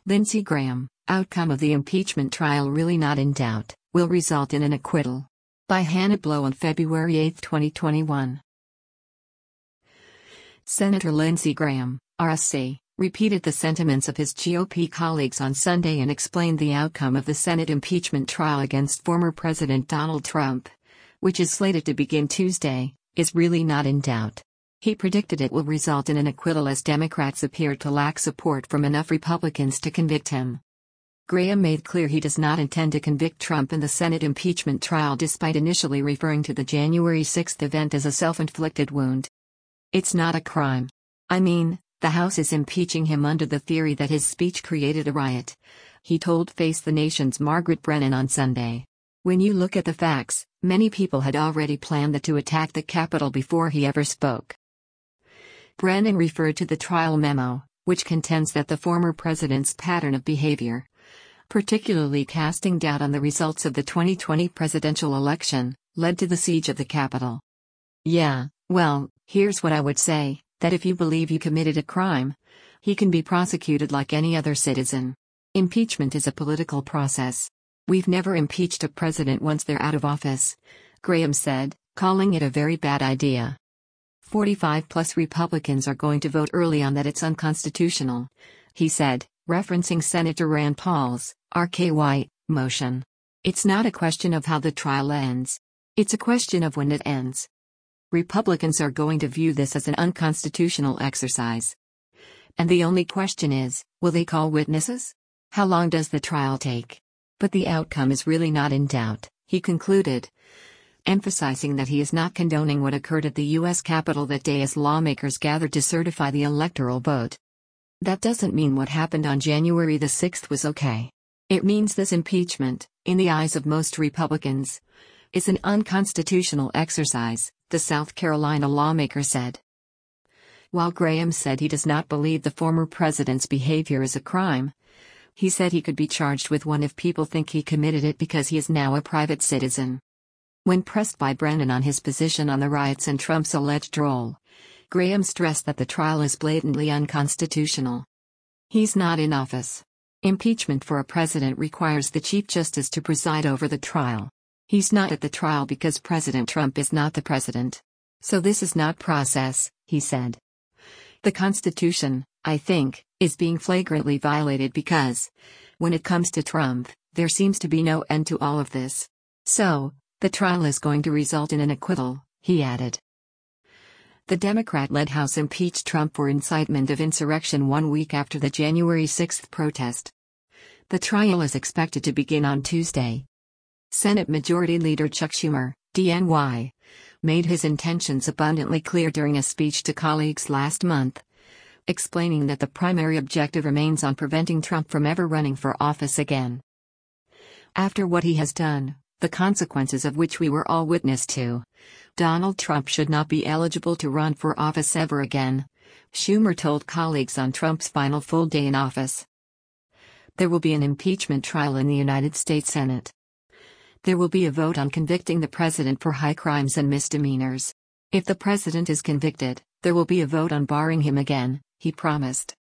Lindsey Graham, outcome of the impeachment trial really not in doubt, will result in an acquittal. By Hannah Blow on February 8, 2021. Senator Lindsey Graham, RSC, repeated the sentiments of his GOP colleagues on Sunday and explained the outcome of the Senate impeachment trial against former President Donald Trump, which is slated to begin Tuesday, is really not in doubt. He predicted it will result in an acquittal as Democrats appear to lack support from enough Republicans to convict him. Graham made clear he does not intend to convict Trump in the Senate impeachment trial despite initially referring to the January 6 event as a self-inflicted wound. "It's not a crime. I mean, the House is impeaching him under the theory that his speech created a riot," he told Face the Nation's Margaret Brennan on Sunday. "When you look at the facts, many people had already planned to attack the Capitol before he ever spoke." Brennan referred to the trial memo, which contends that the former president's pattern of behavior, particularly casting doubt on the results of the 2020 presidential election, led to the siege of the Capitol. "Yeah, well, here's what I would say, that if you believe you committed a crime, he can be prosecuted like any other citizen. Impeachment is a political process. We've never impeached a president once they're out of office," Graham said, calling it a very bad idea. 45+ Republicans are going to vote early on that it's unconstitutional, he said, referencing Senator Rand Paul's RKY motion. "It's not a question of how the trial ends. It's a question of when it ends. Republicans are going to view this as an unconstitutional exercise. And the only question is, will they call witnesses? How long does the trial take? But the outcome is really not in doubt," he concluded, emphasizing that he is not condoning what occurred at the U.S. Capitol that day as lawmakers gathered to certify the electoral vote. "That doesn't mean what happened on January the 6th was okay. It means this impeachment, in the eyes of most Republicans, is an unconstitutional exercise," the South Carolina lawmaker said. While Graham said he does not believe the former president's behavior is a crime, he said he could be charged with one if people think he committed it because he is now a private citizen. When pressed by Brennan on his position on the riots and Trump's alleged role, Graham stressed that the trial is blatantly unconstitutional. "He's not in office. Impeachment for a president requires the Chief Justice to preside over the trial. He's not at the trial because President Trump is not the president. So this is not process," he said. "The Constitution, I think, is being flagrantly violated because, when it comes to Trump, there seems to be no end to all of this. So, the trial is going to result in an acquittal," he added. The Democrat-led House impeached Trump for incitement of insurrection 1 week after the January 6 protest. The trial is expected to begin on Tuesday. Senate Majority Leader Chuck Schumer, DNY, made his intentions abundantly clear during a speech to colleagues last month, explaining that the primary objective remains on preventing Trump from ever running for office again. "After what he has done, the consequences of which we were all witness to, Donald Trump should not be eligible to run for office ever again," Schumer told colleagues on Trump's final full day in office. There will be an impeachment trial in the United States Senate. There will be a vote on convicting the president for high crimes and misdemeanors. If the president is convicted, there will be a vote on barring him again, he promised.